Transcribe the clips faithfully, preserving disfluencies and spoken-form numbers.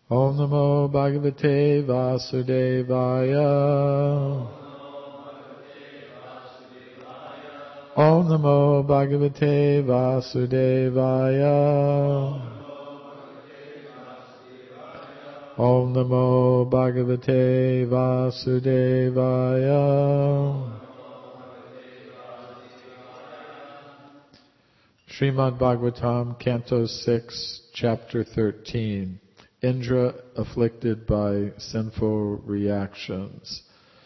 Om Namo Bhagavate Vasudevaya. Om Namo Bhagavate Vasudevaya. Om Namo Bhagavate Vasudevaya. Srimad Bhagavatam, Canto six, Chapter thirteen. Indra afflicted by sinful reactions.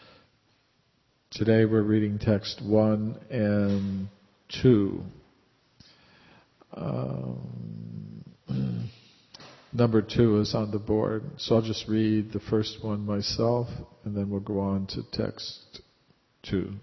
Today we're reading text one and two. Um, number two is on the board, so I'll just read the first one myself, and then we'll go on to text two.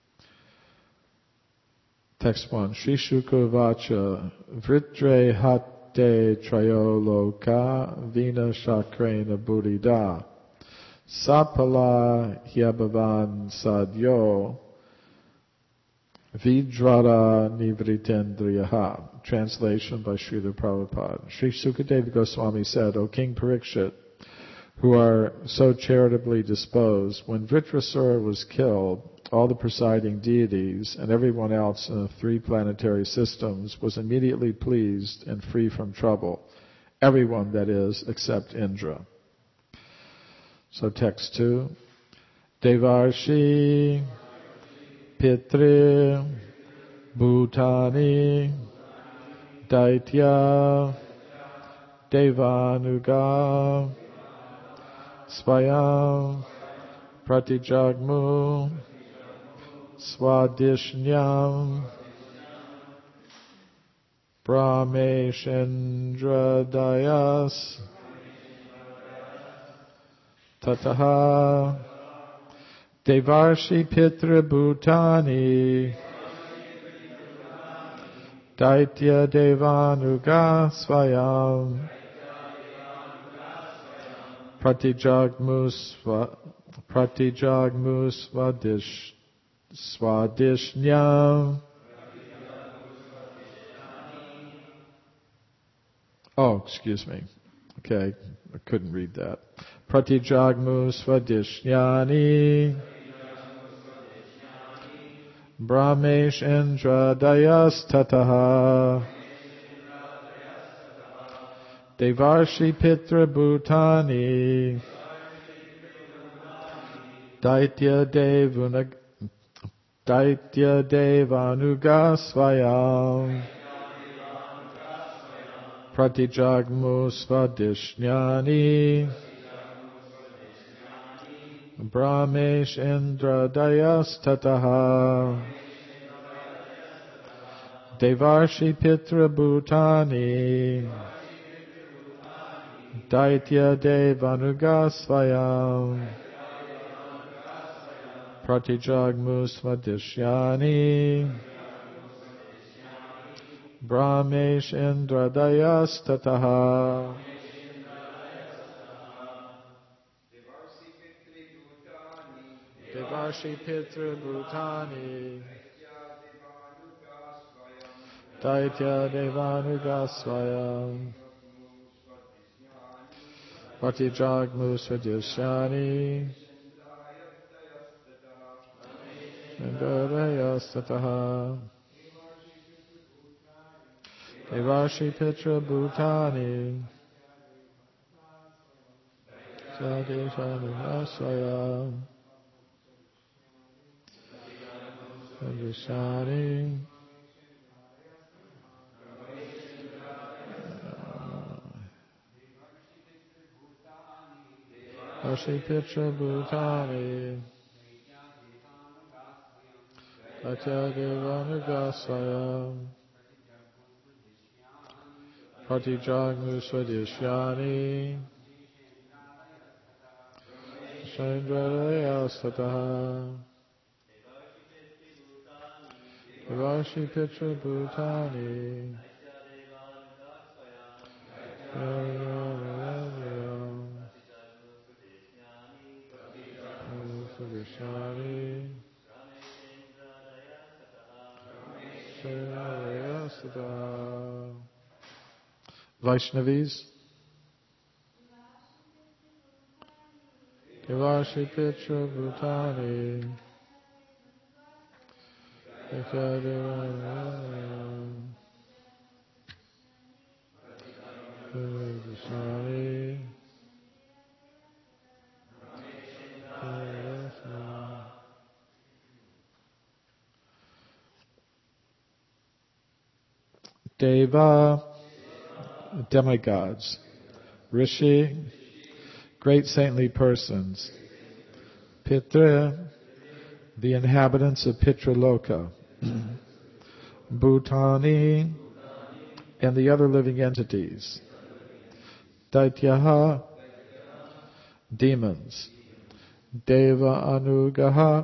Text one. Shri Shuka Vacha Vritre Hatte Trayo Loka Vina Shakrena Buddhida Sapala Hyabhavan Sadyo Vidrada Nivritendriyaha. Translation by Srila Prabhupada. Sri Sukadeva Goswami said, O King Parikshit, who are so charitably disposed, when Vritrasura was killed, all the presiding deities and everyone else in the three planetary systems was immediately pleased and free from trouble. Everyone, that is, except Indra. So text two. Devarshi Pitri Bhutani Daitya Devanuga Svayam Pratijagmu Swadishnyam Brahmeshendradayas Tataha Devarshi Pitra Bhutani Daitya Devanuga Svayam Pratijagmu Pratijagmu Swadish Swadishnyam. Oh, excuse me. Okay, I couldn't read that. Pratijagmu Swadishnani Brahmesh Indra Dayas Tataha Devarshi Pitra Bhutani Daitya Devunag Daitya Devanuga Svayam Pratijagmu Svadishnani Brahmesh Indra Dayas Tataha Devarshi Pitra Bhutani Daitya Devanuga Svayam Pratijagmu Svadishyani Brahmesh Indra Dayas Tataha Devarshi Pitra Bhutani Daitya Devanuga Svayam Pratijagmu Svadishyani Indra Devarshi Pitra Bhutani Sadishanasaya Sadishani Devarshi Pitra Bhutani Datya Devanugasaya Pratijagmu Swadishyani Shandradaya Sataha Devarshi Pitra Bhutani Swadishyani Vaishnavis. Devashi Pitra Bhutani Ekadevani Deva, demigods. Rishi, great saintly persons. Pitra, the inhabitants of Pitraloka. Bhutani, and the other living entities. Daityaha, demons. Deva Anugaha,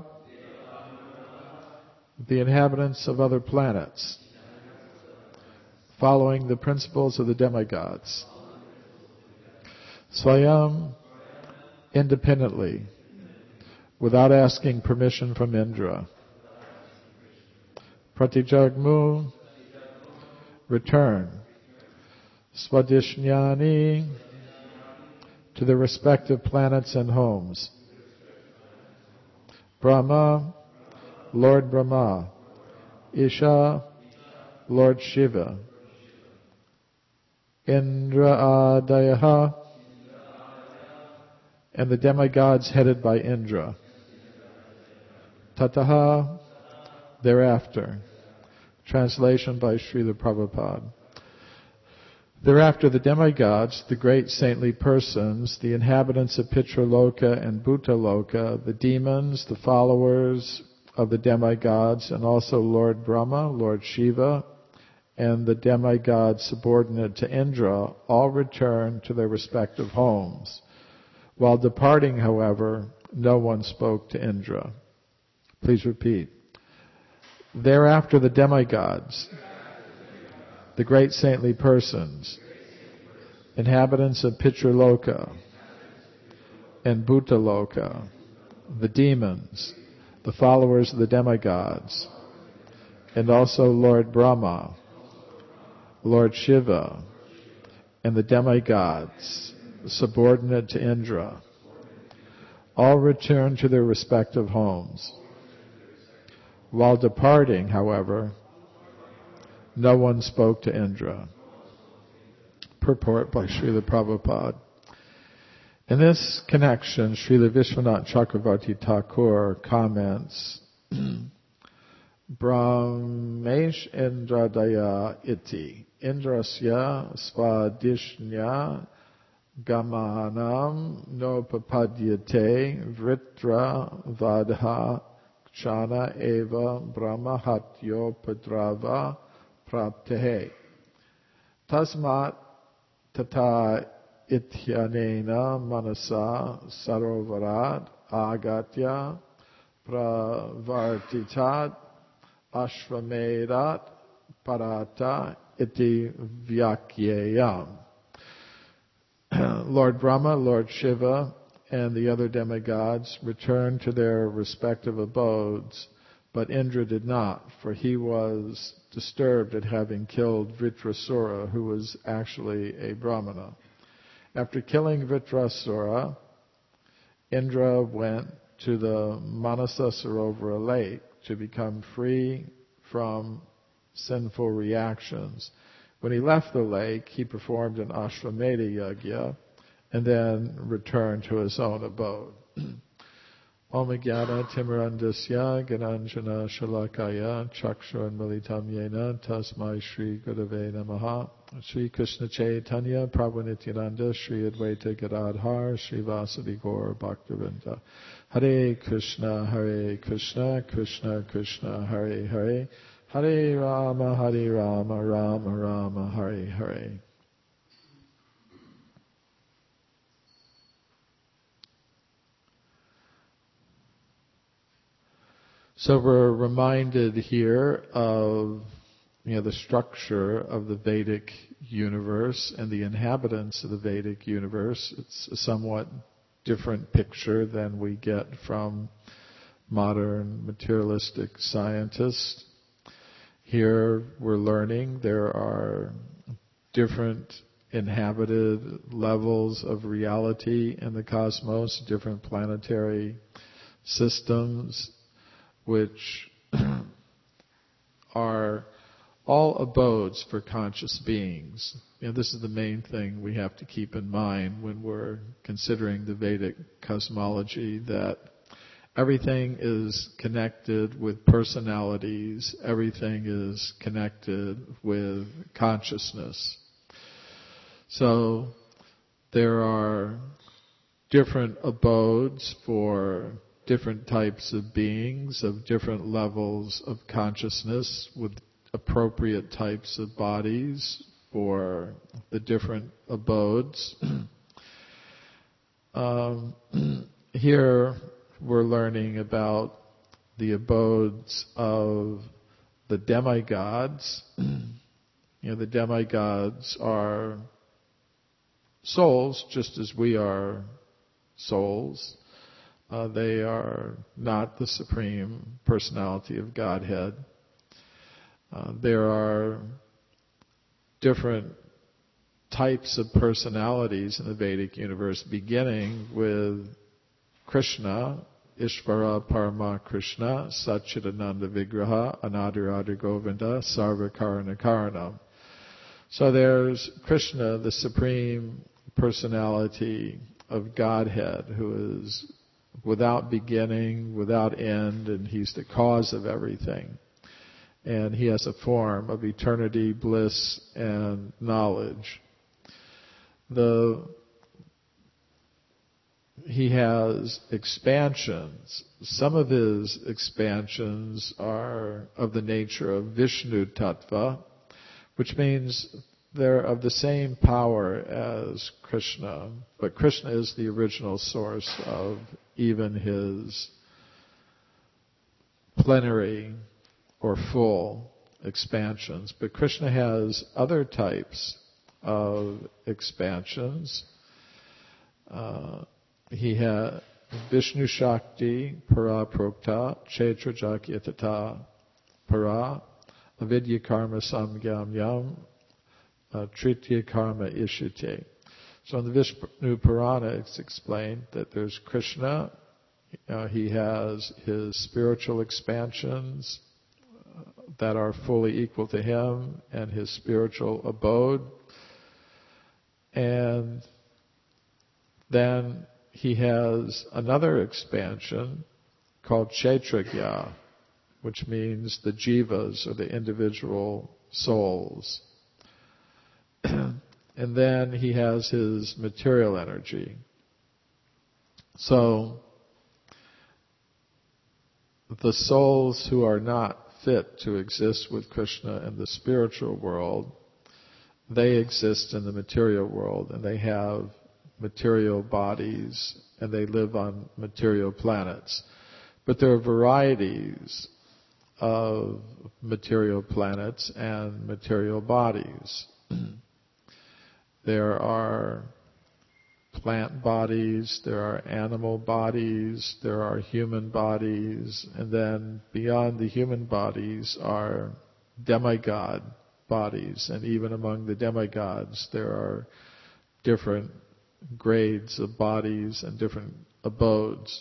the inhabitants of other planets, following the principles of the demigods. Swayam, independently, without asking permission from Indra. Pratijagmu, return. Swadhishnani, to their respective planets and homes. Brahma, Lord Brahma. Isha, Lord Shiva. Indra Adayaha, and the demigods headed by Indra. Tataha, thereafter. Translation by Srila Prabhupada. Thereafter the demigods, the great saintly persons, the inhabitants of Pitraloka and Bhutaloka, the demons, the followers of the demigods, and also Lord Brahma, Lord Shiva, and the demigods subordinate to Indra, all return to their respective homes. While departing, however, no one spoke to Indra. Please repeat. Thereafter the demigods, the great saintly persons, inhabitants of Pitraloka and Bhutaloka, the demons, the followers of the demigods, and also Lord Brahma, Lord Shiva, and the demigods, subordinate to Indra, all return to their respective homes. While departing, however, no one spoke to Indra. Purport by Srila Prabhupada. In this connection, Srila Vishwanath Chakravarti Thakur comments, Brahmesh Indradaya iti, Indrasya Swadishnya Gamanam Nopapadyate Vritra Vadha Kshana Eva Brahmahatyo Padrava Praptehe. Tasmat Tata Ityanena Manasa Sarovarat Agatya Pravartitat Ashvamedat Parata Iti Vyakyayam. Lord Brahma, Lord Shiva, and the other demigods returned to their respective abodes, but Indra did not, for he was disturbed at having killed Vritrasura, who was actually a Brahmana. After killing Vritrasura, Indra went to the Manasa Sarovara lake to become free from sinful reactions. When he left the lake, he performed an Ashvamedha Yajna and then returned to his own abode. Om Jnana Timirandasya Gananjana Shalakaya Chakshur Militam Yena Tasmai Shri Gurave Namaha Shri Krishna Chaitanya Prabhu Nityananda Shri Advaita Gadadhar Shri Vasadi Gaur Bhaktavinda. Hare Krishna Hare Krishna Krishna Krishna Hare Hare Hare Rama Hare Rama Rama Rama Hare Hare. So we're reminded here of, you know, the structure of the Vedic universe and the inhabitants of the Vedic universe. It's a somewhat different picture than we get from modern materialistic scientists. Here we're learning there are different inhabited levels of reality in the cosmos, different planetary systems, which are all abodes for conscious beings. You know, this is the main thing we have to keep in mind when we're considering the Vedic cosmology, that everything is connected with personalities, everything is connected with consciousness. So there are different abodes for different types of beings of different levels of consciousness with appropriate types of bodies for the different abodes. um, here we're learning about the abodes of the demigods. You know, the demigods are souls just as we are souls. Uh, they are not the Supreme Personality of Godhead. Uh, there are different types of personalities in the Vedic universe, beginning with Krishna, Ishvara Parama Krishna, Satchidananda Vigraha, Anadirada Govinda, Sarva Karana Karana. So there's Krishna, the Supreme Personality of Godhead, who is without beginning, without end, and he's the cause of everything. And he has a form of eternity, bliss, and knowledge. The He has expansions. Some of his expansions are of the nature of Vishnu Tattva, which means they're of the same power as Krishna, but Krishna is the original source of even his plenary or full expansions. But Krishna has other types of expansions. Uh, he has Vishnu Shakti, Para Prokta, Kshetra Jakyatata, Para, Avidya Karma Samgyam Yam, uh, Tritya Karma Ishite. So in the Vishnu Purana it's explained that there's Krishna, uh, he has his spiritual expansions that are fully equal to him and his spiritual abode. And then he has another expansion called Kshetragya, which means the jivas, or the individual souls. And then he has his material energy. So the souls who are not fit to exist with Krishna in the spiritual world, they exist in the material world, and they have material bodies, and they live on material planets. But there are varieties of material planets and material bodies. There are plant bodies, there are animal bodies, there are human bodies, and then beyond the human bodies are demigod bodies. And even among the demigods there are different grades of bodies and different abodes.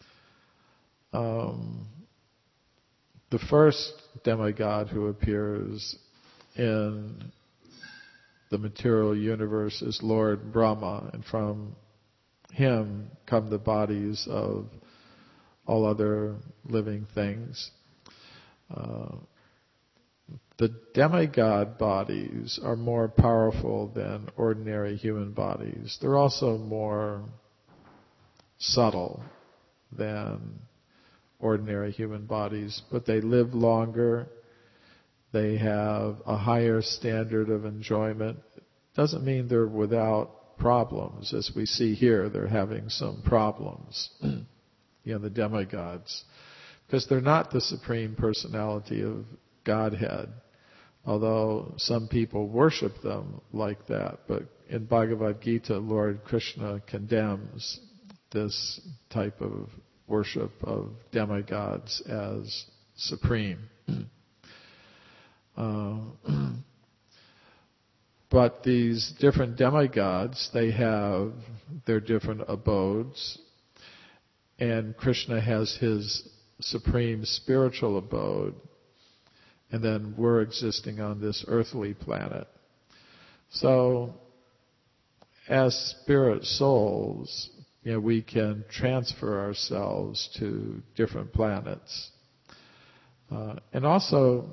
Um, the first demigod who appears in the material universe is Lord Brahma, and from him come the bodies of all other living things. Uh, the demigod bodies are more powerful than ordinary human bodies. They're also more subtle than ordinary human bodies, but they live longer. They have a higher standard of enjoyment. Doesn't mean they're without problems. As we see here, they're having some problems, you know, the demigods, because they're not the Supreme Personality of Godhead, although some people worship them like that. But in Bhagavad Gita, Lord Krishna condemns this type of worship of demigods as supreme. Uh, but these different demigods, they have their different abodes, and Krishna has his supreme spiritual abode, and then we're existing on this earthly planet. So, as spirit souls, you know, we can transfer ourselves to different planets. Uh, and also,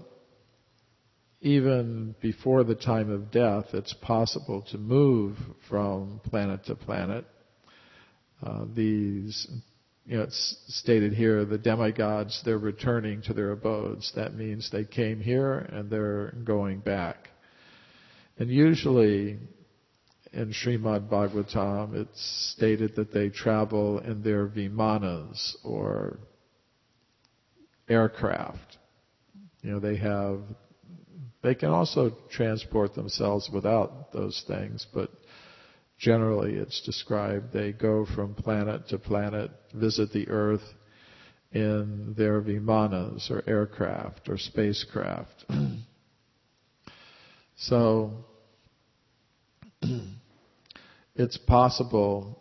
even before the time of death, it's possible to move from planet to planet. Uh, these, you know, it's stated here, the demigods, they're returning to their abodes. That means they came here and they're going back. And usually, in Srimad Bhagavatam, it's stated that they travel in their vimanas, or aircraft. You know, they have, they can also transport themselves without those things, but generally it's described they go from planet to planet, visit the earth in their vimanas, or aircraft, or spacecraft. So, it's possible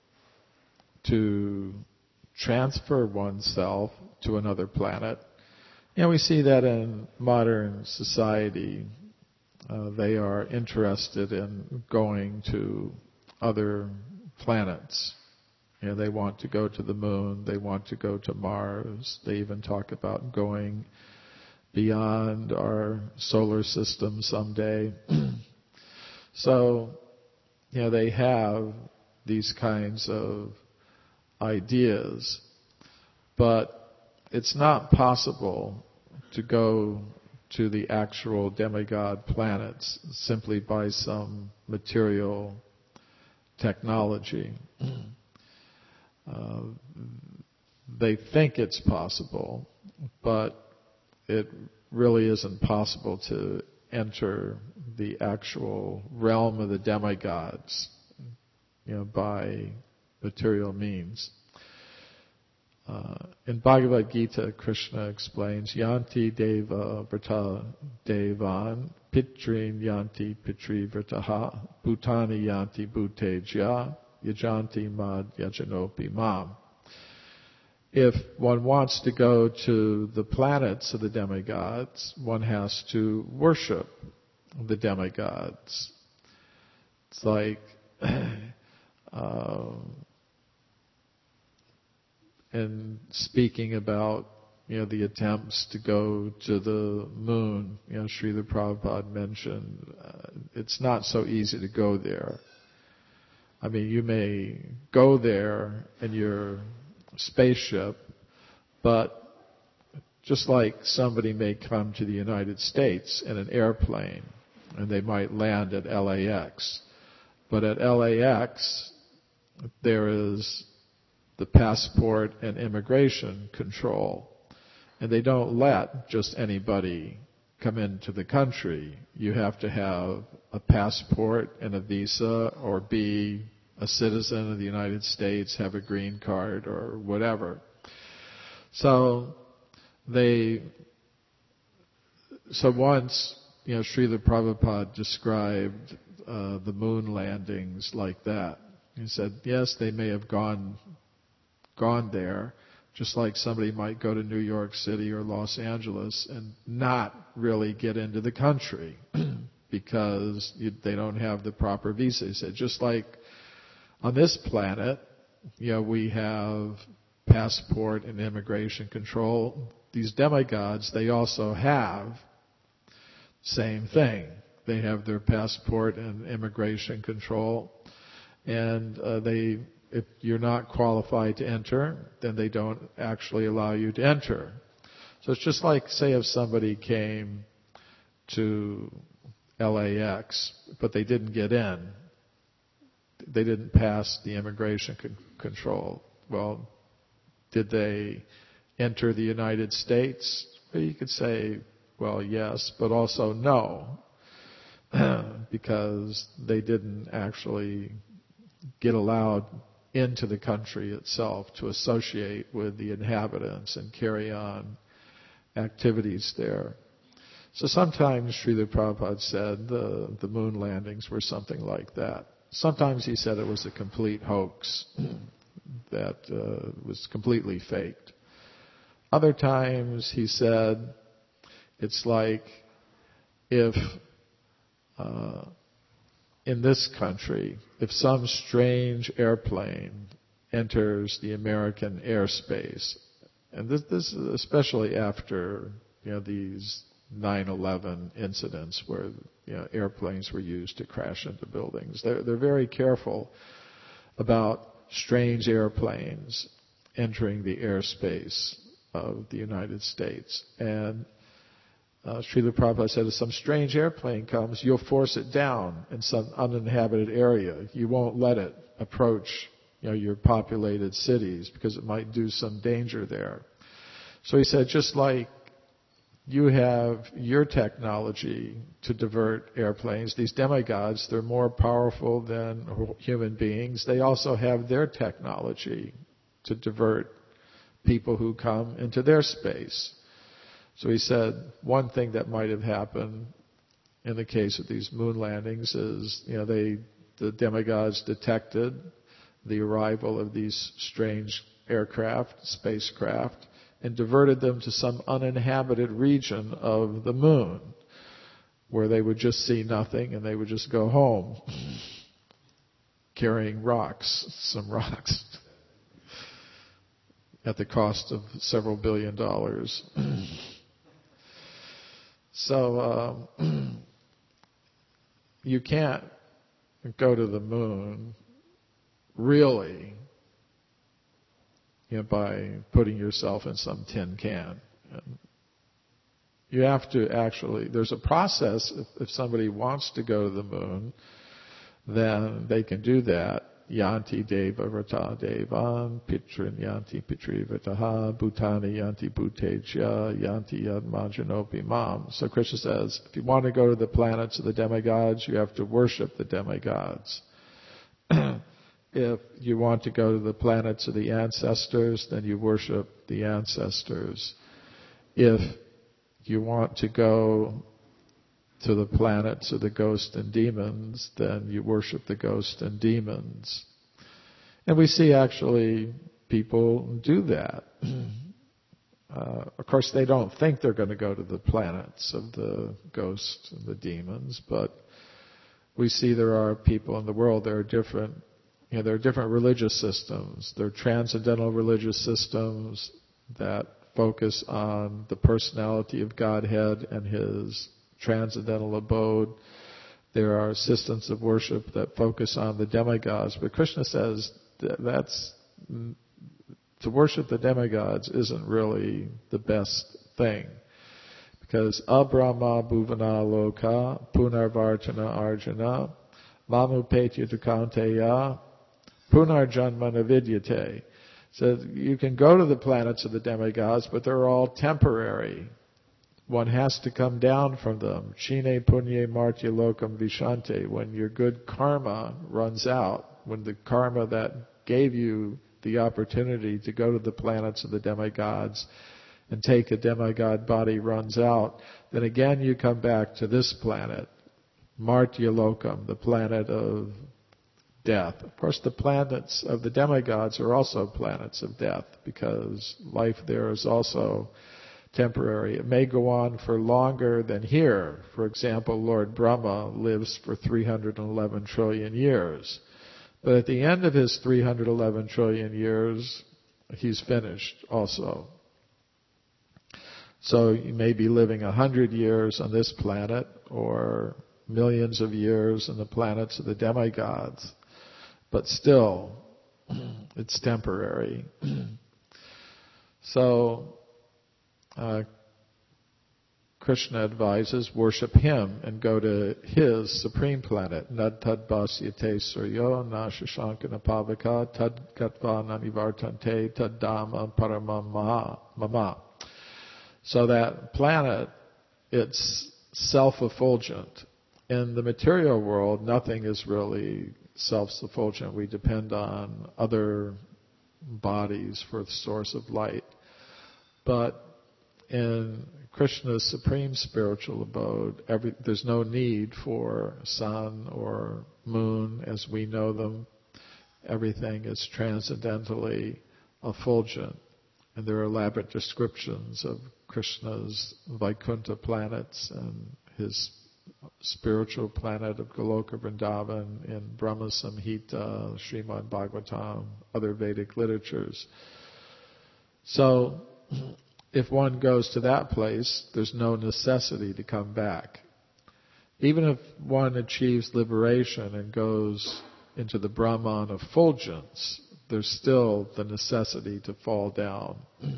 to transfer oneself to another planet. You know, we see that in modern society. Uh, they are interested in going to other planets. You know, they want to go to the moon, they want to go to Mars. They even talk about going beyond our solar system someday. So, you know, they have these kinds of ideas, but it's not possible to go to the actual demigod planets simply by some material technology. Uh, they think it's possible, but it really isn't possible to enter the actual realm of the demigods, you know, by material means. Uh, in Bhagavad Gita, Krishna explains, Yanti Deva Vrata Devan Pitrin Yanti Pitri Vrataha Bhutani Yanti Bhuteja Yajanti Mad Yajanopi Mam. If one wants to go to the planets of the demigods, one has to worship the demigods. It's like uh, in speaking about, you know, the attempts to go to the moon, you know, Srila Prabhupada mentioned, uh, it's not so easy to go there. I mean, you may go there in your spaceship, but just like somebody may come to the United States in an airplane, and they might land at L A X. But at L A X, there is the passport and immigration control. And they don't let just anybody come into the country. You have to have a passport and a visa, or be a citizen of the United States, have a green card, or whatever. So they, so once, you know, Srila Prabhupada described uh, the moon landings like that. He said, yes, they may have gone gone there, just like somebody might go to New York City or Los Angeles and not really get into the country because you, they don't have the proper visa. He said, just like on this planet, you know, we have passport and immigration control. These demigods, they also have same thing. They have their passport and immigration control, and uh, they, if you're not qualified to enter, then they don't actually allow you to enter. So it's just like, say, if somebody came to L A X, but they didn't get in. They didn't pass the immigration con- control. Well, did they enter the United States? Well, you could say, well, yes, but also no, because they didn't actually get allowed into the country itself to associate with the inhabitants and carry on activities there. So sometimes Srila Prabhupada said the, the moon landings were something like that. Sometimes he said it was a complete hoax that uh, was completely faked. Other times he said it's like if uh, in this country, if some strange airplane enters the American airspace, and this, this is especially after, you know, these nine eleven incidents where, you know, airplanes were used to crash into buildings. They're, they're very careful about strange airplanes entering the airspace of the United States. And uh, Srila Prabhupada said, if some strange airplane comes, you'll force it down in some uninhabited area. You won't let it approach, you know, your populated cities because it might do some danger there. So he said, just like you have your technology to divert airplanes, these demigods, they're more powerful than human beings. They also have their technology to divert people who come into their space. So he said one thing that might have happened in the case of these moon landings is, you know, they, the demigods detected the arrival of these strange aircraft, spacecraft, and diverted them to some uninhabited region of the moon where they would just see nothing and they would just go home carrying rocks, some rocks, at the cost of several billion dollars. So um, you can't go to the moon really, you know, by putting yourself in some tin can. And you have to actually, there's a process. If, if somebody wants to go to the moon, then they can do that. Yanti deva vrata devan, pitrin yanti pitri vrataha, bhutani yanti bhuteja, yanti yad majanopi mam. So Krishna says, if you want to go to the planets of the demigods, you have to worship the demigods. If you want to go to the planets of the ancestors, then you worship the ancestors. If you want to go to the planets of the ghosts and demons, then you worship the ghosts and demons. And we see actually people do that. Uh, of course, they don't think they're going to go to the planets of the ghosts and the demons, but we see there are people in the world, there are different You know, there are different religious systems. There are transcendental religious systems that focus on the personality of Godhead and His transcendental abode. There are systems of worship that focus on the demigods. But Krishna says that that's, to worship the demigods isn't really the best thing. Because abrahma bhuvana loka punarvartana arjuna mamupetya dukanteya punarjanma navidyate. So you can go to the planets of the demigods, but they're all temporary. One has to come down from them. Chine punye martya lokam vishante. When your good karma runs out, when the karma that gave you the opportunity to go to the planets of the demigods and take a demigod body runs out, then again you come back to this planet, martya lokam, the planet of death. Of course, the planets of the demigods are also planets of death because life there is also temporary. It may go on for longer than here. For example, Lord Brahma lives for three hundred eleven trillion years. But at the end of his three hundred eleven trillion years, he's finished also. So you may be living a hundred years on this planet or millions of years on the planets of the demigods. But still, it's temporary. So, uh, Krishna advises, worship him and go to his supreme planet. Nad tad basyate suryo na shashankana pavaka tad gatva nanivartante tad dhamma paramam mama. So that planet, it's self-effulgent. In the material world, nothing is really self-effulgent. We depend on other bodies for the source of light. But in Krishna's supreme spiritual abode, every, there's no need for sun or moon as we know them. Everything is transcendently effulgent. And there are elaborate descriptions of Krishna's Vaikuntha planets and his spiritual planet of Goloka Vrindavan in Brahma Samhita, Srimad Bhagavatam, other Vedic literatures. So, if one goes to that place, there's no necessity to come back. Even if one achieves liberation and goes into the Brahman effulgence, there's still the necessity to fall down.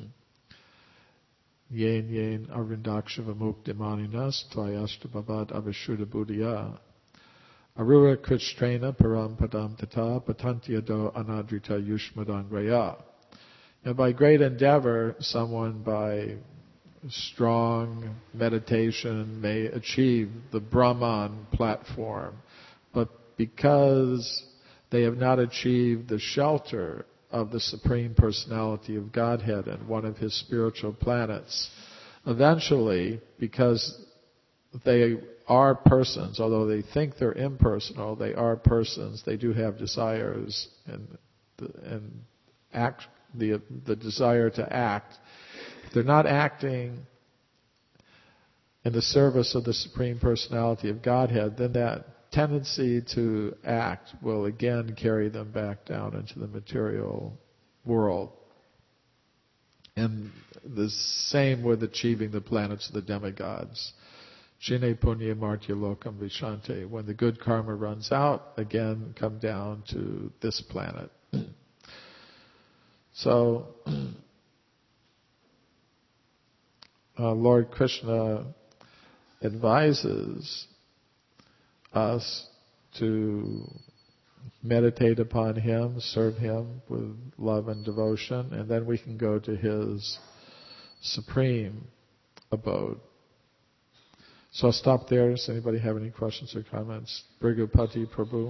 Yen yen arvindakshava muktimaninas tvayashtabhavad avashuddha buddhya arura krishtrena param padam tata patantyado anadrita yushmadangraya. And by great endeavor, someone by strong meditation may achieve the Brahman platform. But because they have not achieved the shelter of the Supreme Personality of Godhead and one of His spiritual planets, eventually, because they are persons, although they think they're impersonal, they are persons, they do have desires and, and act, the, the desire to act. If they're not acting in the service of the Supreme Personality of Godhead, then that tendency to act will again carry them back down into the material world. And the same with achieving the planets of the demigods. Jine punya martya lokam vishante. When the good karma runs out, again come down to this planet. So, uh, Lord Krishna advises us to meditate upon Him, serve Him with love and devotion, and then we can go to His supreme abode. So I'll stop there. Does anybody have any questions or comments? Brigupati Prabhu.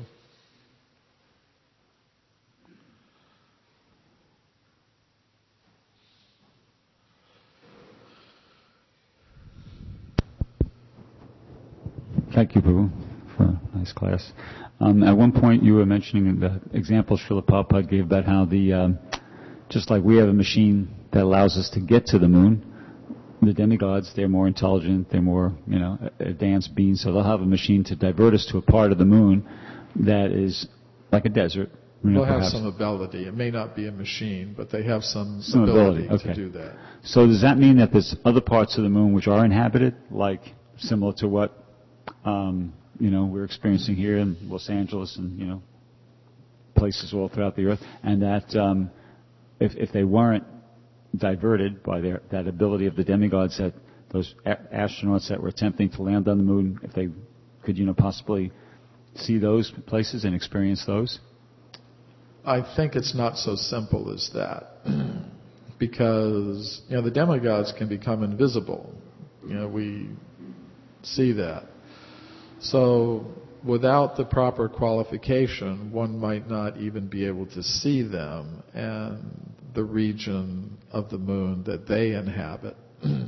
Thank you, Prabhu, for a nice class. Um, at one point you were mentioning the example Srila Prabhupada gave about how the, um, just like we have a machine that allows us to get to the moon, the demigods, they're more intelligent, they're more, you know, advanced beings, so they'll have a machine to divert us to a part of the moon that is like a desert. You know, they'll have perhaps. some ability. It may not be a machine, but they have some, some ability, ability. Okay. to do that. So does that mean that there's other parts of the moon which are inhabited, like similar to what Um, you know, we're experiencing here in Los Angeles and, you know, places all throughout the earth, and that um, if, if they weren't diverted by their, that ability of the demigods, that those a- astronauts that were attempting to land on the moon, if they could, you know, possibly see those places and experience those? I think it's not so simple as that, because, you know, the demigods can become invisible. You know, we see that. So without the proper qualification, one might not even be able to see them and the region of the moon that they inhabit.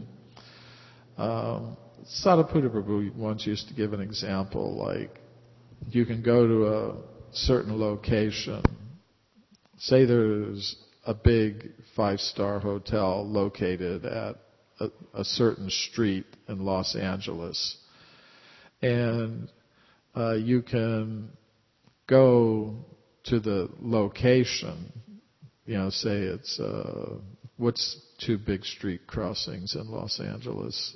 um, Sadhaputta Prabhu once used to give an example, like you can go to a certain location, say there's a big five-star hotel located at a, a certain street in Los Angeles, and uh, you can go to the location, you know, say it's, uh, what's two big street crossings in Los Angeles?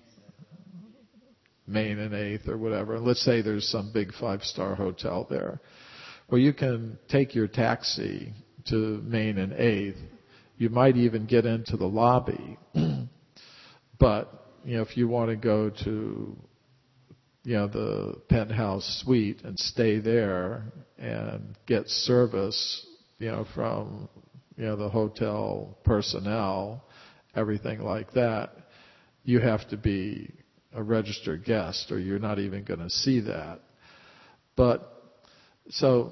Main and eighth or whatever. And let's say there's some big five-star hotel there. Well, you can take your taxi to Main and eighth. You might even get into the lobby. But, you know, if you want to go to, you know, the penthouse suite and stay there and get service, you know, from, you know, the hotel personnel, everything like that, you have to be a registered guest or you're not even going to see that. But, so,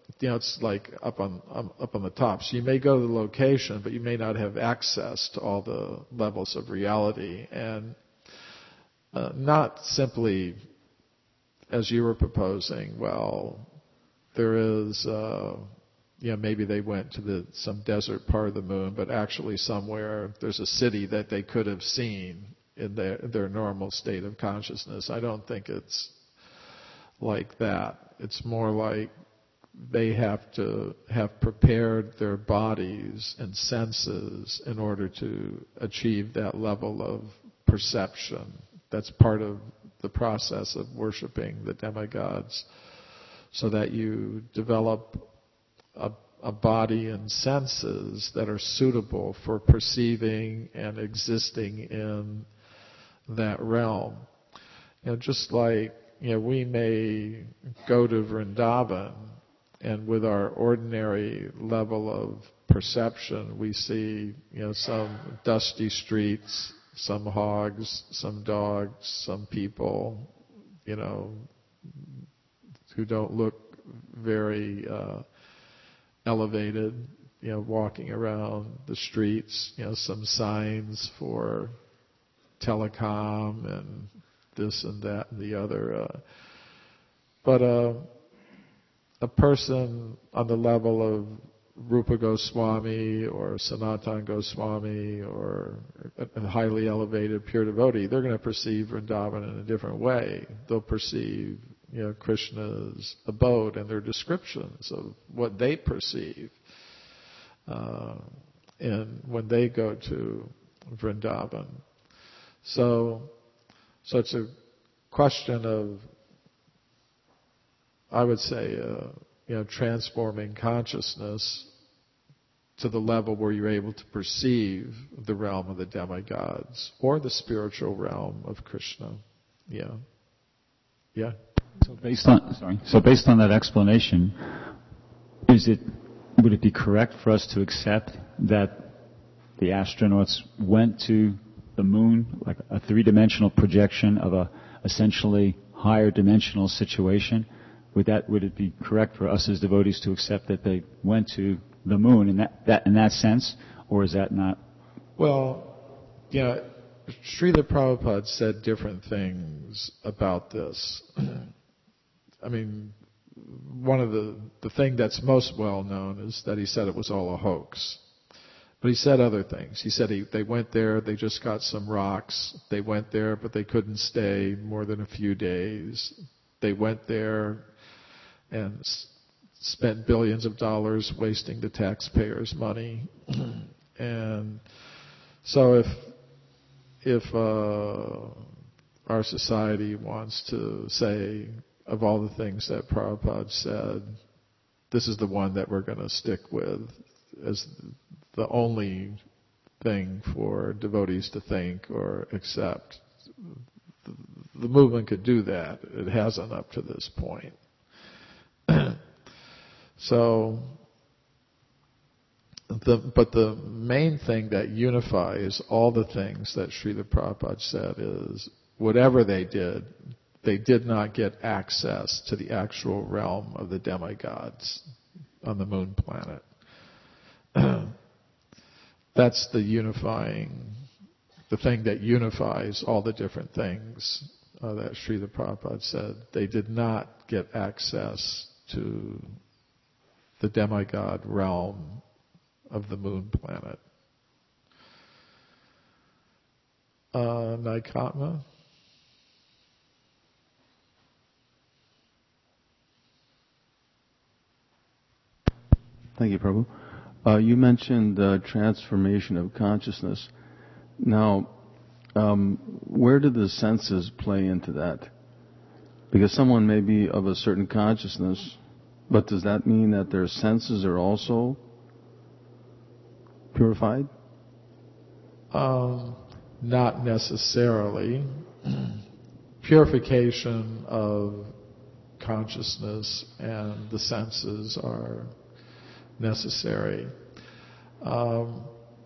you know, it's like up on um, up on the top. So you may go to the location, but you may not have access to all the levels of reality, and uh, not simply as you were proposing. Well, there is, uh, you know, maybe they went to the some desert part of the moon, but actually somewhere there's a city that they could have seen in their their normal state of consciousness. I don't think it's like that. It's more like they have to have prepared their bodies and senses in order to achieve that level of perception. That's part of the process of worshiping the demigods, so that you develop a, a body and senses that are suitable for perceiving and existing in that realm. You know, just like, you know, we may go to Vrindavan, and with our ordinary level of perception, we see, you know, some dusty streets, some hogs, some dogs, some people, you know, who don't look very uh, elevated, you know, walking around the streets, you know, some signs for telecom and this and that and the other. Uh, but uh, a person on the level of Rupa Goswami or Sanatana Goswami or a highly elevated pure devotee, they're going to perceive Vrindavan in a different way. They'll perceive, you know, Krishna's abode and their descriptions of what they perceive. Uh, and when they go to Vrindavan. So, so it's a question of, I would say, uh, you know, transforming consciousness to the level where you're able to perceive the realm of the demigods or the spiritual realm of Krishna. Yeah. Yeah. So based on sorry. So based on that explanation, is it would it be correct for us to accept that the astronauts went to the moon, like a three-dimensional projection of a essentially higher dimensional situation? Would that would it be correct for us as devotees to accept that they went to the moon in that, that in that sense, or is that not? Well, yeah, Srila Prabhupada said different things about this. I mean, one of the the thing that's most well known is that he said it was all a hoax. But he said other things. He said he, they went there, they just got some rocks. They went there, but they couldn't stay more than a few days. They went there and s- spent billions of dollars wasting the taxpayers' money. And so if if uh, our society wants to say, of all the things that Prabhupada said, this is the one that we're going to stick with as the only thing for devotees to think or accept. The movement could do that. It hasn't up to this point. So, the, but the main thing that unifies all the things that Srila Prabhupada said is, whatever they did, they did not get access to the actual realm of the demigods on the moon planet. That's the unifying, the thing that unifies all the different things uh, that Srila Prabhupada said. They did not get access to the demigod realm of the moon planet. Uh, Naikatma? Thank you, Prabhu. Uh, you mentioned the transformation of consciousness. Now, um, where do the senses play into that? Because someone may be of a certain consciousness, but does that mean that their senses are also purified? Um, not necessarily. Purification of consciousness and the senses are necessary. Um,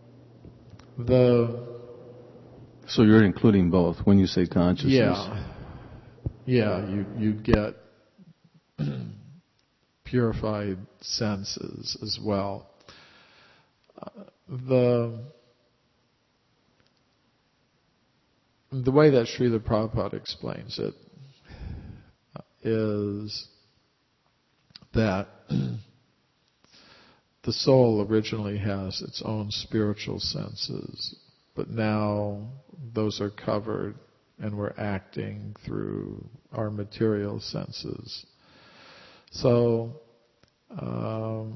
the so you're including both when you say consciousness. Yeah, yeah. You you get purified senses as well. Uh, the the way that Srila Prabhupada explains it is that the soul originally has its own spiritual senses, but now those are covered and we're acting through our material senses. So, um,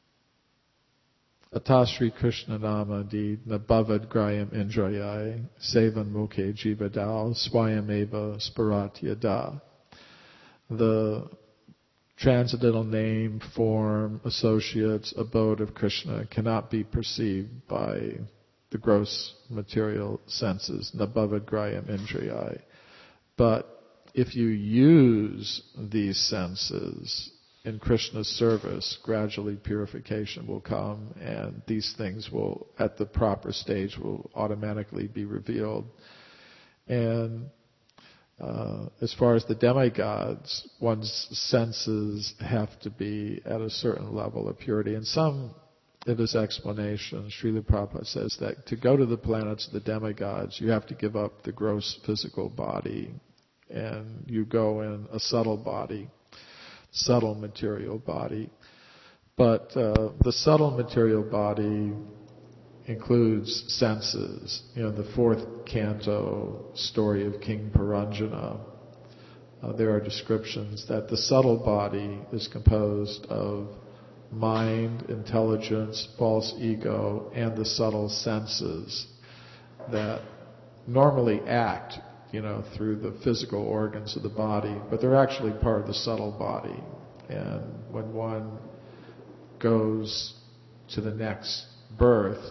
Atasri Krishna Nama di Nabhavad Grayam Indrayai Sevan Mukhe Jivadal Swayameva Sparatyada. The transcendental name, form, associates, abode of Krishna cannot be perceived by the gross material senses, Nabhavad Grayam Indrayai. But if you use these senses in Krishna's service, gradually purification will come, and these things will, at the proper stage, will automatically be revealed. And uh, as far as the demigods, one's senses have to be at a certain level of purity. And some, in his explanation, Srila Prabhupada says that to go to the planets of the demigods, you have to give up the gross physical body, and you go in a subtle body, subtle material body. But uh, the subtle material body includes senses. You know, the fourth canto story of King Paranjana, uh, there are descriptions that the subtle body is composed of mind, intelligence, false ego, and the subtle senses that normally act, you know, through the physical organs of the body, but they're actually part of the subtle body. And when one goes to the next birth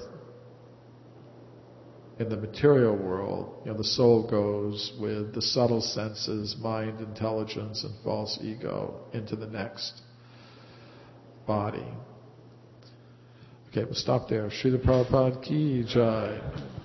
in the material world, you know, the soul goes with the subtle senses, mind, intelligence, and false ego into the next body. Okay, we'll stop there. Srila Prabhupada ki jai.